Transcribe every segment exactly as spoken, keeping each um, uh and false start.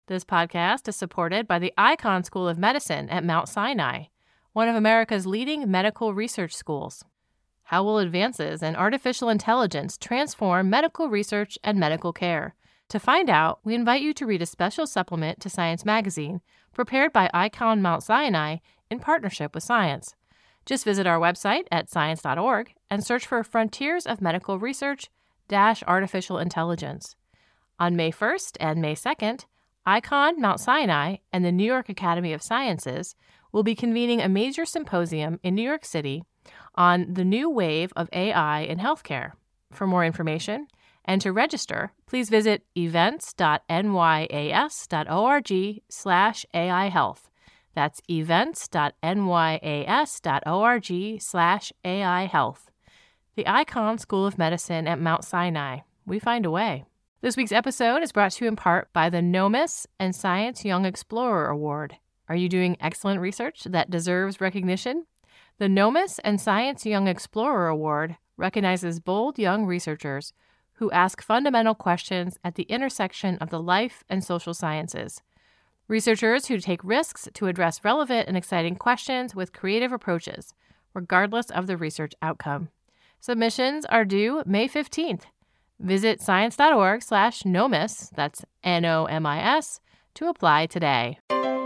This podcast is supported by the Icahn School of Medicine at Mount Sinai, one of America's leading medical research schools. How will advances in artificial intelligence transform medical research and medical care? To find out, we invite you to read a special supplement to Science Magazine prepared by Icahn Mount Sinai in partnership with Science. Just visit our website at science dot org and search for Frontiers of Medical Research dash Artificial Intelligence. On May first and May second, Icahn Mount Sinai and the New York Academy of Sciences will be convening a major symposium in New York City on the new wave of A I in healthcare. For more information and to register, please visit events dot n y a s dot org slash A I health. That's events dot n y a s dot org slash A I health. The Icahn School of Medicine at Mount Sinai. We find a way. This week's episode is brought to you in part by the NOMIS and Science Young Explorer Award. Are you doing excellent research that deserves recognition? The NOMIS and Science Young Explorer Award recognizes bold young researchers who ask fundamental questions at the intersection of the life and social sciences. Researchers who take risks to address relevant and exciting questions with creative approaches, regardless of the research outcome. Submissions are due May fifteenth. Visit science dot org slash NOMIS, that's N O M I S, to apply today.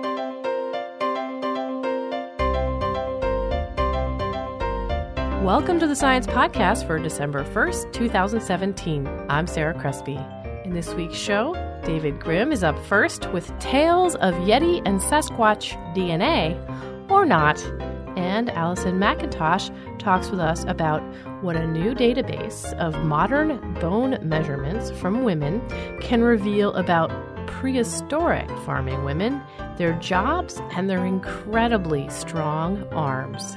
Welcome to the Science Podcast for December first, twenty seventeen. I'm Sarah Crespi. In this week's show, David Grimm is up first with tales of Yeti and Sasquatch D N A, or not, and Allison McIntosh talks with us about what a new database of modern bone measurements from women can reveal about prehistoric farming women, their jobs, and their incredibly strong arms.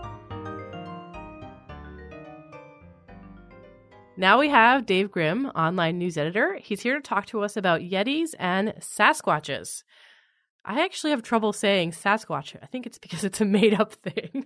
Now we have Dave Grimm, online news editor. He's here to talk to us about Yetis and Sasquatches. I actually have trouble saying Sasquatch. I think it's because it's a made-up thing.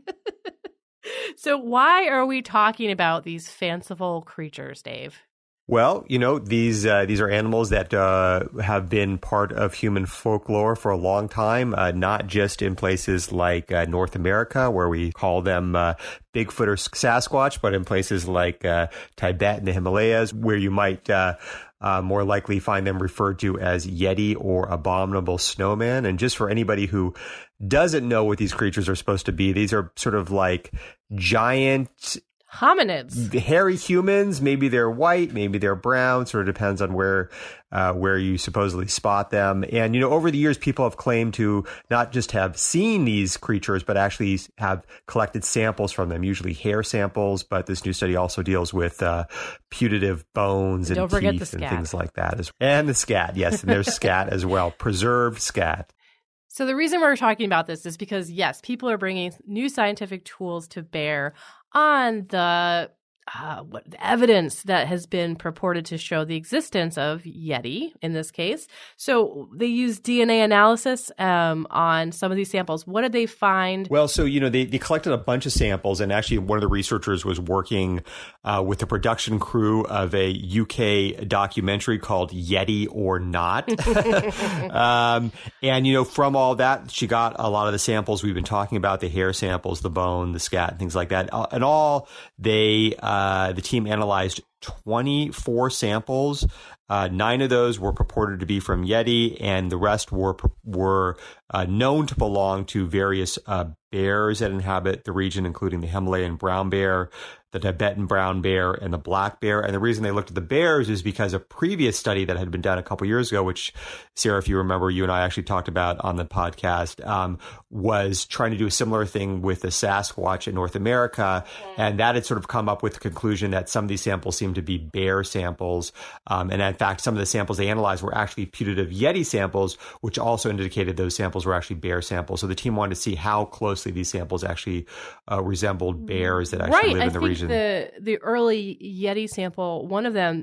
So why are we talking about these fanciful creatures, Dave? Well, you know, these uh, these are animals that uh, have been part of human folklore for a long time, uh, not just in places like uh, North America, where we call them uh, Bigfoot or Sasquatch, but in places like uh, Tibet and the Himalayas, where you might uh, uh, more likely find them referred to as Yeti or Abominable Snowman. And just for anybody who doesn't know what these creatures are supposed to be, these are sort of like giant hominids, hairy humans. Maybe they're white, maybe they're brown. Sort of depends on where uh, where you supposedly spot them. And you know, over the years, people have claimed to not just have seen these creatures, but actually have collected samples from them, usually hair samples. But this new study also deals with uh, putative bones and, and teeth and things like that, and the scat. Yes, and there's scat as well, preserved scat. So the reason we're talking about this is because, yes, people are bringing new scientific tools to bear on the uh, what the evidence that has been purported to show the existence of Yeti in this case. So they use D N A analysis um, on some of these samples. What did they find? Well, so, you know, they, they collected a bunch of samples, and actually one of the researchers was working uh, with the production crew of a U K documentary called Yeti or Not. um, and, you know, from all that, she got a lot of the samples we've been talking about, the hair samples, the bone, the scat, and things like that. Uh, and all they, uh, the team analyzed twenty-four samples. Uh, nine of those were purported to be from Yeti, and the rest were were uh, known to belong to various uh, bears that inhabit the region, including the Himalayan brown bear, the Tibetan brown bear, and the black bear. And the reason they looked at the bears is because a previous study that had been done a couple years ago, which, Sarah, if you remember, you and I actually talked about on the podcast, um, was trying to do a similar thing with the Sasquatch in North America. And that had sort of come up with the conclusion that some of these samples seemed to be bear samples. Um, and in fact, some of the samples they analyzed were actually putative Yeti samples, which also indicated those samples were actually bear samples. So the team wanted to see how closely these samples actually uh, resembled bears that actually right. live in I the think region. The, the early Yeti sample, one of them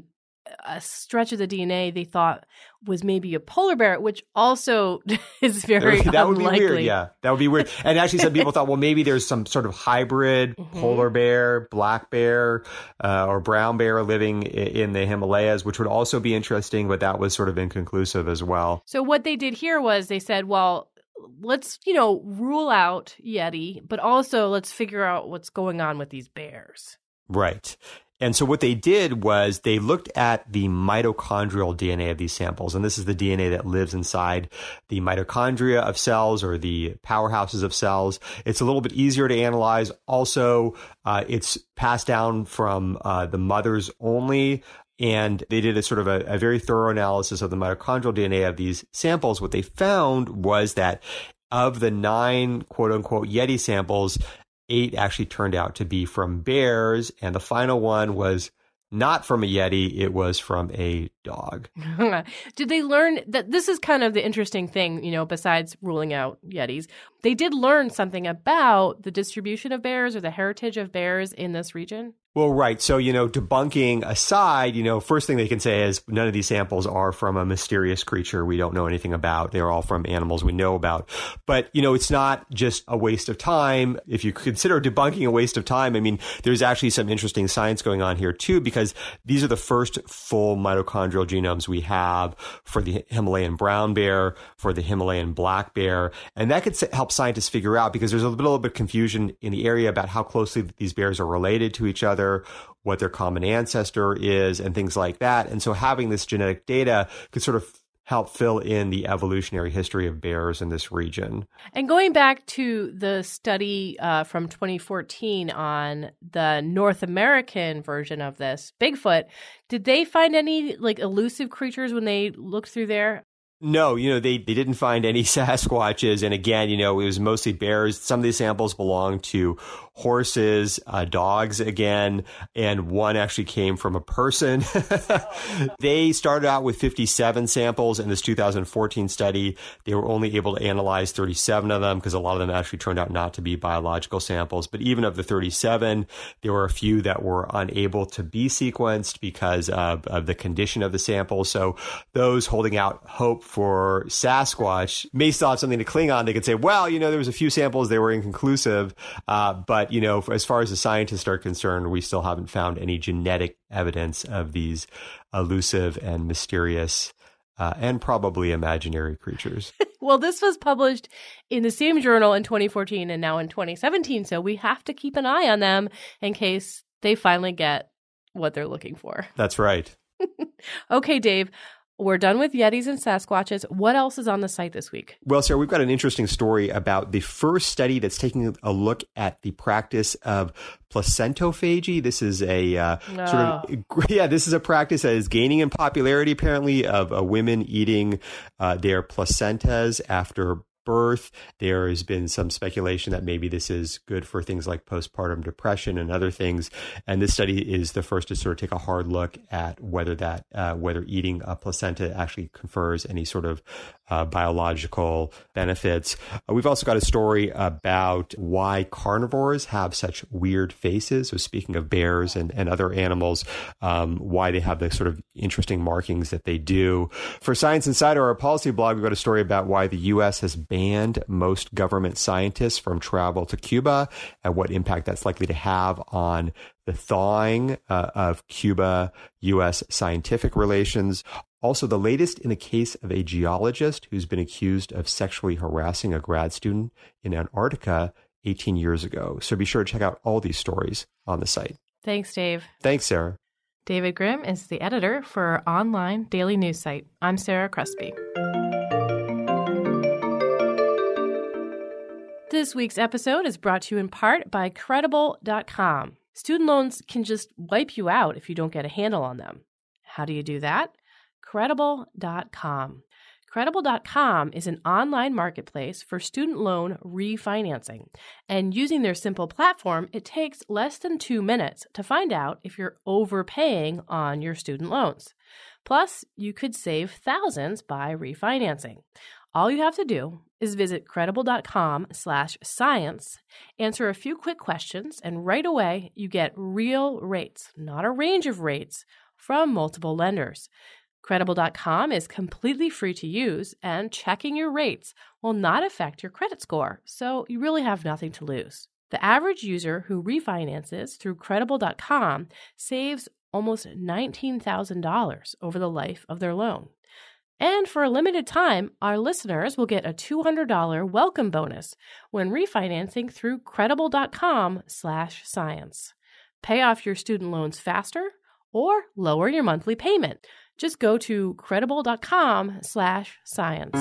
a stretch of the D N A they thought was maybe a polar bear, which also is very that unlikely. would be weird. Yeah, that would be weird. And actually, some people thought, well, maybe there's some sort of hybrid mm-hmm. polar bear, black bear, uh, or brown bear living in the Himalayas, which would also be interesting, but that was sort of inconclusive as well. So what they did here was they said, well, let's, you know, rule out Yeti, but also let's figure out what's going on with these bears. Right. And so what they did was they looked at the mitochondrial D N A of these samples. And this is the D N A that lives inside the mitochondria of cells or the powerhouses of cells. It's a little bit easier to analyze. Also, uh, it's passed down from uh, the mothers only. And they did a sort of a, a very thorough analysis of the mitochondrial D N A of these samples. What they found was that of the nine quote unquote Yeti samples, eight actually turned out to be from bears, and the final one was not from a Yeti, it was from a dog. Did they learn that this is kind of the interesting thing, you know, besides ruling out Yetis? They did learn something about the distribution of bears or the heritage of bears in this region? Well, right. So, you know, debunking aside, you know, first thing they can say is none of these samples are from a mysterious creature we don't know anything about. They're all from animals we know about. But, you know, it's not just a waste of time. If you consider debunking a waste of time, I mean, there's actually some interesting science going on here, too, because these are the first full mitochondrial genomes we have for the Himalayan brown bear, for the Himalayan black bear. And that could help scientists figure out, because there's a little bit of confusion in the area about how closely these bears are related to each other, what their common ancestor is, and things like that. And so having this genetic data could sort of help fill in the evolutionary history of bears in this region. And going back to the study uh, from twenty fourteen on the North American version of this, Bigfoot, did they find any like elusive creatures when they looked through there? No, you know, they, they didn't find any Sasquatches. And again, you know, it was mostly bears. Some of these samples belong to horses, uh, dogs again, and one actually came from a person. They started out with fifty-seven samples in this two thousand fourteen study. They were only able to analyze thirty-seven of them because a lot of them actually turned out not to be biological samples. But even of the thirty-seven, there were a few that were unable to be sequenced because of, of the condition of the sample. So those holding out hope for Sasquatch may still have something to cling on. They could say, well, you know, there was a few samples, they were inconclusive, uh, but, you know, as far as the scientists are concerned, we still haven't found any genetic evidence of these elusive and mysterious uh, and probably imaginary creatures. Well, this was published in the same journal in twenty fourteen and now in twenty seventeen, so we have to keep an eye on them in case they finally get what they're looking for. That's right. Okay, Dave. We're done with Yetis and Sasquatches. What else is on the site this week? Well, Sarah, we've got an interesting story about the first study that's taking a look at the practice of placentophagy. This is a uh, oh. sort of, yeah, this is a practice that is gaining in popularity, apparently, of uh, women eating uh, their placentas after birth. There has been some speculation that maybe this is good for things like postpartum depression and other things. And this study is the first to sort of take a hard look at whether that, uh, whether eating a placenta actually confers any sort of uh, biological benefits. Uh, we've also got a story about why carnivores have such weird faces. So speaking of bears and, and other animals, um, why they have the sort of interesting markings that they do. For Science Insider, our policy blog, we've got a story about why the U S has banned most government scientists from travel to Cuba and what impact that's likely to have on the thawing uh, of Cuba-U S scientific relations. Also, the latest in the case of a geologist who's been accused of sexually harassing a grad student in Antarctica eighteen years ago. So be sure to check out all these stories on the site. Thanks, Dave. Thanks, Sarah. David Grimm is the editor for our online daily news site. I'm Sarah Crespi. This week's episode is brought to you in part by Credible dot com. Student loans can just wipe you out if you don't get a handle on them. How do you do that? Credible dot com. Credible dot com is an online marketplace for student loan refinancing. And using their simple platform, it takes less than two minutes to find out if you're overpaying on your student loans. Plus, you could save thousands by refinancing. All you have to do is visit credible dot com slash science, answer a few quick questions, and right away you get real rates, not a range of rates, from multiple lenders. Credible dot com is completely free to use, and checking your rates will not affect your credit score, so you really have nothing to lose. The average user who refinances through Credible dot com saves almost nineteen thousand dollars over the life of their loan. And for a limited time, our listeners will get a two hundred dollars welcome bonus when refinancing through Credible dot com slash science. Pay off your student loans faster or lower your monthly payment. Just go to Credible dot com slash science.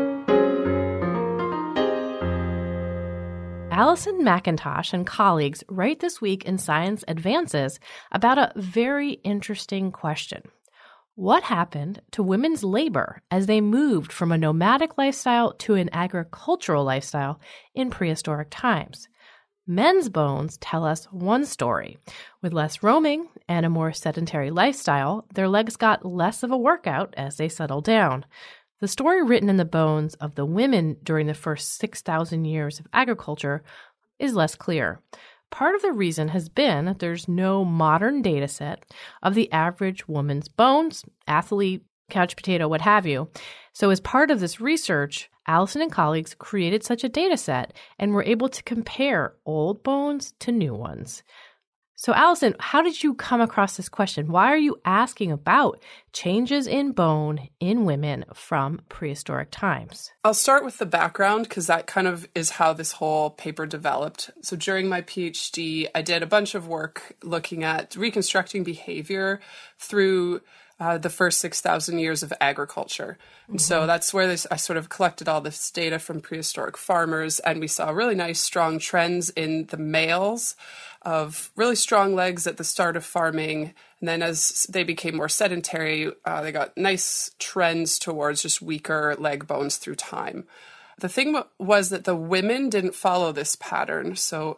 Alison McIntosh and colleagues write this week in Science Advances about a very interesting question. What happened to women's labor as they moved from a nomadic lifestyle to an agricultural lifestyle in prehistoric times? Men's bones tell us one story. With less roaming and a more sedentary lifestyle, their legs got less of a workout as they settled down. The story written in the bones of the women during the first six thousand years of agriculture is less clear. Part of the reason has been that there's no modern data set of the average woman's bones, athlete, couch potato, what have you. So as part of this research, Alison and colleagues created such a data set and were able to compare old bones to new ones. So Alison, how did you come across this question? Why are you asking about changes in bone in women from prehistoric times? I'll start with the background because that kind of is how this whole paper developed. So during my PhD, I did a bunch of work looking at reconstructing behavior through Uh, the first six thousand years of agriculture. And mm-hmm. so that's where this, I sort of collected all this data from prehistoric farmers, and we saw really nice, strong trends in the males of really strong legs at the start of farming. And then as they became more sedentary, uh, they got nice trends towards just weaker leg bones through time. The thing w- was that the women didn't follow this pattern. So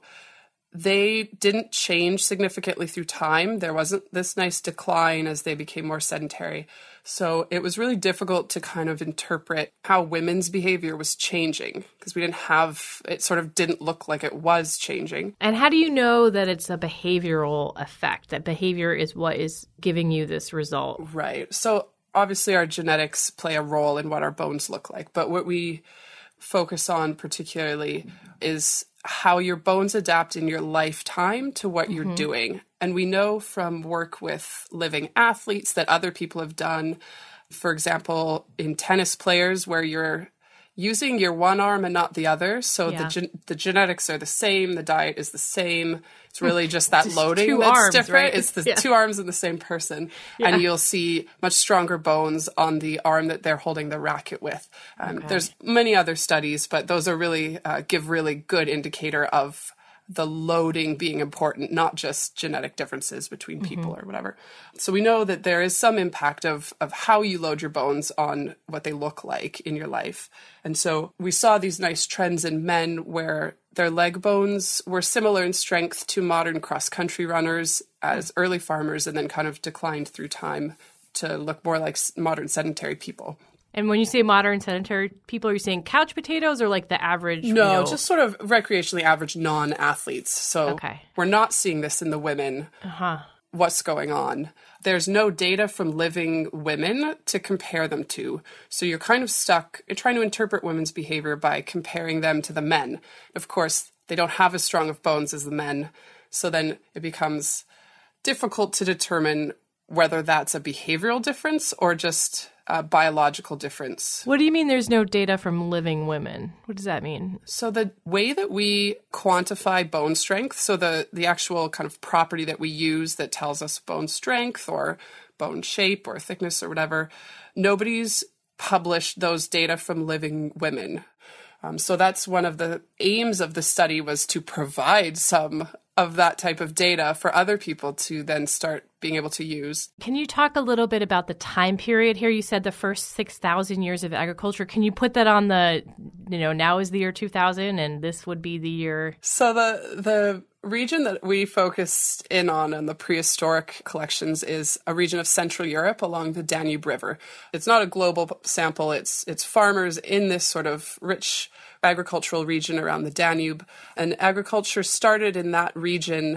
they didn't change significantly through time. There wasn't this nice decline as they became more sedentary. So it was really difficult to kind of interpret how women's behavior was changing because we didn't have, it sort of didn't look like it was changing. And how do you know that it's a behavioral effect, that behavior is what is giving you this result? Right. So obviously our genetics play a role in what our bones look like, but what we focus on particularly is how your bones adapt in your lifetime to what mm-hmm. you're doing. And we know from work with living athletes that other people have done, for example, in tennis players where you're using your one arm and not the other. So yeah. the gen- the genetics are the same, the diet is the same. It's really just that just loading two that's arms, different. Right? It's the yeah. two arms of the same person. Yeah. And you'll see much stronger bones on the arm that they're holding the racket with. Um, okay. There's many other studies, but those are really uh, give really good indicator of the loading being important, not just genetic differences between people mm-hmm. or whatever. So we know that there is some impact of of how you load your bones on what they look like in your life. And so we saw these nice trends in men where their leg bones were similar in strength to modern cross-country runners as early farmers and then kind of declined through time to look more like modern sedentary people. And when you say modern sedentary people, are you saying couch potatoes or like the average? No, you know... just sort of recreationally average non-athletes. So okay. we're not seeing this in the women. Uh-huh. What's going on? There's no data from living women to compare them to. So you're kind of stuck trying to interpret women's behavior by comparing them to the men. Of course, they don't have as strong of bones as the men. So then it becomes difficult to determine whether that's a behavioral difference or just a biological difference. What do you mean there's no data from living women? What does that mean? So the way that we quantify bone strength, so the, the actual kind of property that we use that tells us bone strength or bone shape or thickness or whatever, nobody's published those data from living women. Um, so that's one of the aims of the study was to provide some of that type of data for other people to then start being able to use. Can you talk a little bit about the time period here? You said the first six thousand years of agriculture. Can you put that on the, you know, now is the year two thousand and this would be the year? So the the region that we focused in on in the prehistoric collections is a region of Central Europe along the Danube River. It's not a global sample. It's it's farmers in this sort of rich agricultural region around the Danube. And agriculture started in that region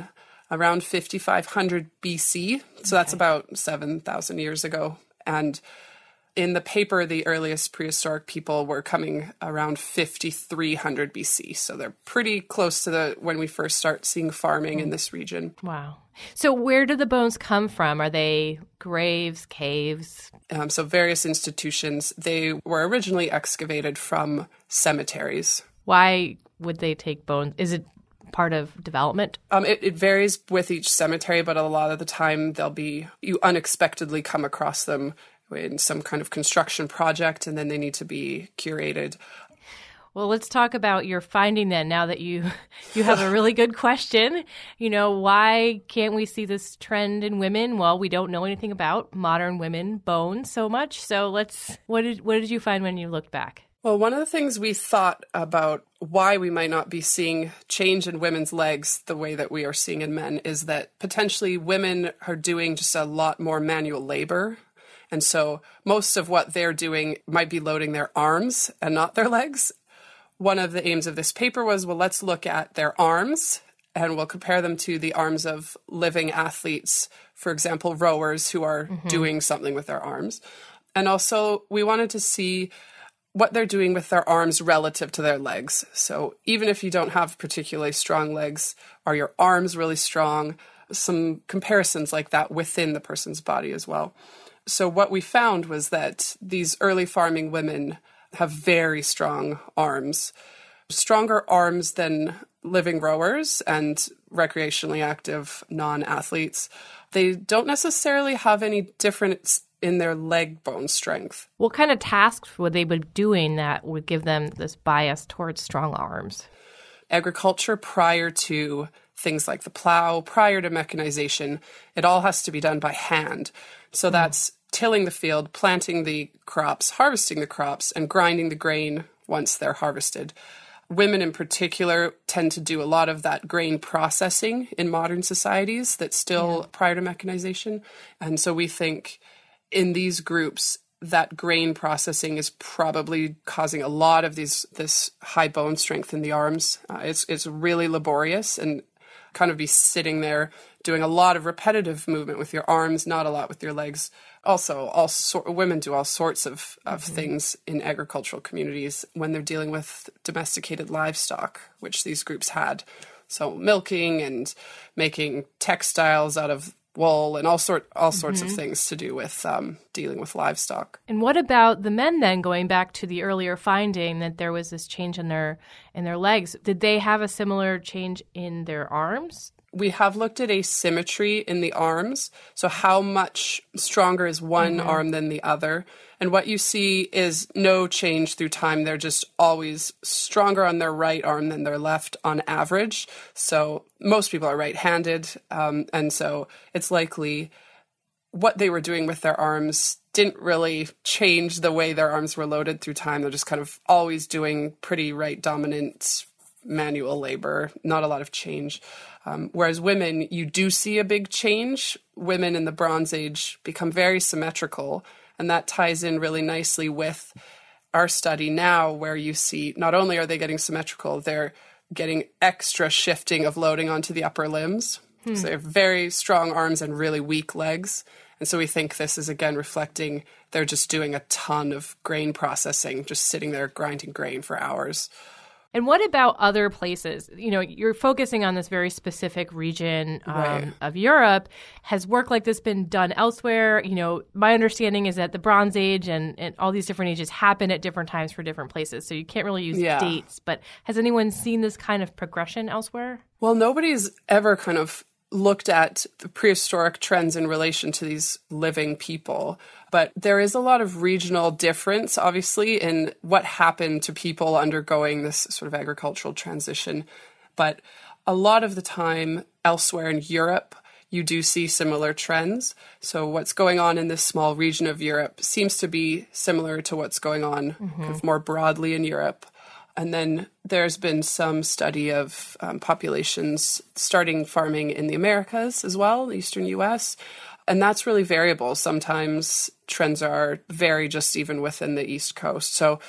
around fifty-five hundred B C. So that's okay. About seven thousand years ago. And in the paper, the earliest prehistoric people were coming around fifty-three hundred B C. So they're pretty close to the when we first start seeing farming in this region. Wow. So where do the bones come from? Are they graves, caves? Um, so various institutions. They were originally excavated from cemeteries. Why would they take bones? Is it part of development? Um, it, it varies with each cemetery, but a lot of the time they'll be, you unexpectedly come across them in some kind of construction project, and then they need to be curated. Well, let's talk about your finding then, now that you you have a really good question. You know, why can't we see this trend in women? Well, we don't know anything about modern women bones so much. So let's, what did what did you find when you looked back? Well, one of the things we thought about why we might not be seeing change in women's legs the way that we are seeing in men is that potentially women are doing just a lot more manual labor. And so most of what they're doing might be loading their arms and not their legs. One of the aims of this paper was, well, let's look at their arms and we'll compare them to the arms of living athletes, for example, rowers who are mm-hmm. doing something with their arms. And also we wanted to see what they're doing with their arms relative to their legs. So even if you don't have particularly strong legs, are your arms really strong? Some comparisons like that within the person's body as well. So what we found was that these early farming women have very strong arms, stronger arms than living rowers and recreationally active non-athletes. They don't necessarily have any difference in their leg bone strength. What kind of tasks would they be doing that would give them this bias towards strong arms? Agriculture prior to things like the plow, prior to mechanization, it all has to be done by hand. So mm. that's tilling the field, planting the crops, harvesting the crops, and grinding the grain once they're harvested. Women in particular tend to do a lot of that grain processing in modern societies that's still yeah. prior to mechanization. And so we think in these groups, that grain processing is probably causing a lot of these this high bone strength in the arms. Uh, it's it's really laborious and kind of be sitting there doing a lot of repetitive movement with your arms, not a lot with your legs. Also, all so- women do all sorts of, of mm-hmm. things in agricultural communities when they're dealing with domesticated livestock, which these groups had. So milking and making textiles out of wool and all sort all sorts mm-hmm. of things to do with um, dealing with livestock. And what about the men then, going back to the earlier finding that there was this change in their in their legs? Did they have a similar change in their arms? We have looked at asymmetry in the arms. So how much stronger is one mm-hmm. arm than the other? And what you see is no change through time. They're just always stronger on their right arm than their left on average. So most people are right-handed. Um, and so it's likely what they were doing with their arms didn't really change the way their arms were loaded through time. They're just kind of always doing pretty right-dominant manual labor, not a lot of change. Um, whereas women, you do see a big change. Women in the Bronze Age become very symmetrical, and that ties in really nicely with our study now, where you see not only are they getting symmetrical, they're getting extra shifting of loading onto the upper limbs. Hmm. So they have very strong arms and really weak legs. And so we think this is, again, reflecting they're just doing a ton of grain processing, just sitting there grinding grain for hours. And what about other places? You know, you're focusing on this very specific region um, right. of Europe. Has work like this been done elsewhere? You know, my understanding is that the Bronze Age and, and all these different ages happen at different times for different places. So you can't really use yeah. dates. But has anyone seen this kind of progression elsewhere? Well, nobody's ever kind of looked at the prehistoric trends in relation to these living people. But there is a lot of regional difference, obviously, in what happened to people undergoing this sort of agricultural transition. But a lot of the time elsewhere in Europe, you do see similar trends. So what's going on in this small region of Europe seems to be similar to what's going on mm-hmm. kind of more broadly in Europe. And then there's been some study of um, populations starting farming in the Americas as well, the eastern U S, and that's really variable. Sometimes trends are vary just even within the East Coast. So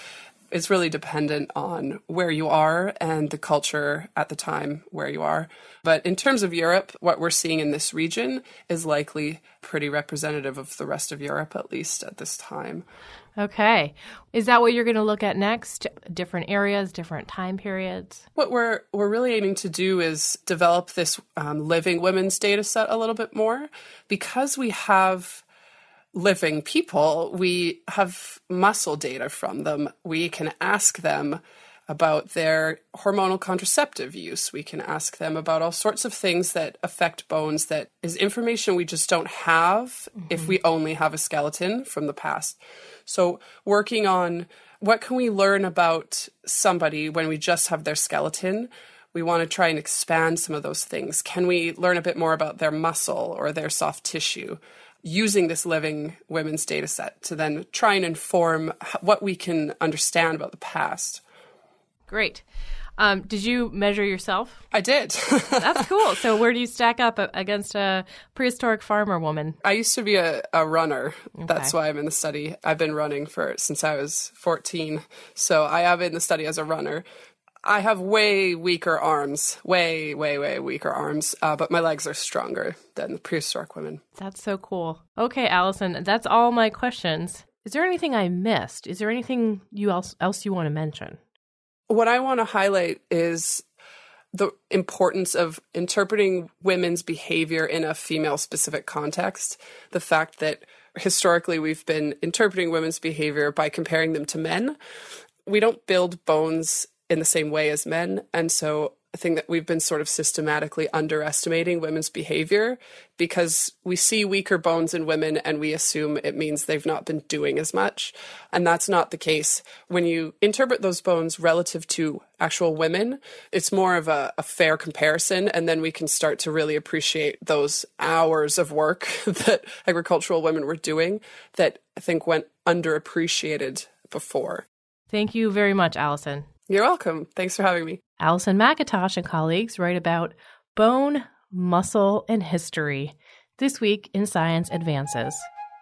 It's really dependent on where you are and the culture at the time where you are. But in terms of Europe, what we're seeing in this region is likely pretty representative of the rest of Europe, at least at this time. Okay. Is that what you're going to look at next? Different areas, different time periods? What we're we're really aiming to do is develop this um, living women's data set a little bit more. Because we have living people, we have muscle data from them. We can ask them about their hormonal contraceptive use. We can ask them about all sorts of things that affect bones that is information we just don't have mm-hmm. if we only have a skeleton from the past. So working on what can we learn about somebody when we just have their skeleton, we want to try and expand some of those things. Can we learn a bit more about their muscle or their soft tissue? Using this living women's data set to then try and inform what we can understand about the past. Great. Um, did you measure yourself? I did. That's cool. So where do you stack up against a prehistoric farmer woman? I used to be a, a runner. Okay. That's why I'm in the study. I've been running for since I was fourteen. So I am in the study as a runner. I have way weaker arms, way, way, way weaker arms, uh, but my legs are stronger than the prehistoric women. That's so cool. Okay, Allison, that's all my questions. Is there anything I missed? Is there anything you else, else you want to mention? What I want to highlight is the importance of interpreting women's behavior in a female-specific context. The fact that historically we've been interpreting women's behavior by comparing them to men. We don't build bones in the same way as men. And so I think that we've been sort of systematically underestimating women's behavior because we see weaker bones in women and we assume it means they've not been doing as much. And that's not the case. When you interpret those bones relative to actual women, it's more of a, a fair comparison. And then we can start to really appreciate those hours of work that agricultural women were doing that I think went underappreciated before. Thank you very much, Allison. You're welcome. Thanks for having me. Allison McIntosh and colleagues write about bone, muscle, and history this week in Science Advances.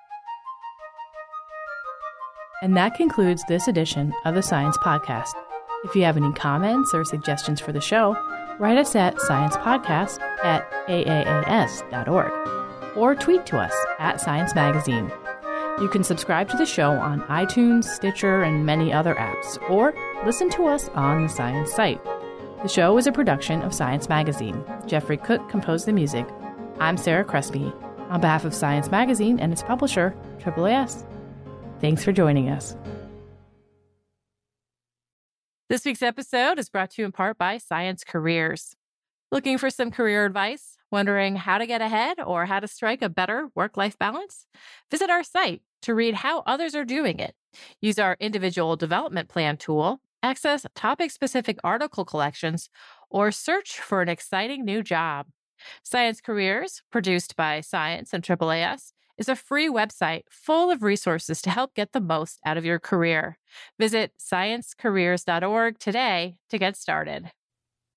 And that concludes this edition of the Science Podcast. If you have any comments or suggestions for the show, write us at sciencepodcast at a a a s dot org or tweet to us at Science Magazine. You can subscribe to the show on iTunes, Stitcher, and many other apps, or listen to us on the Science site. The show is a production of Science Magazine. Jeffrey Cook composed the music. I'm Sarah Crespi. On behalf of Science Magazine and its publisher, A A A S, thanks for joining us. This week's episode is brought to you in part by Science Careers. Looking for some career advice? Wondering how to get ahead or how to strike a better work-life balance? Visit our site to read how others are doing it. Use our individual development plan tool, access topic-specific article collections, or search for an exciting new job. Science Careers, produced by Science and A A A S, is a free website full of resources to help get the most out of your career. Visit science careers dot org today to get started.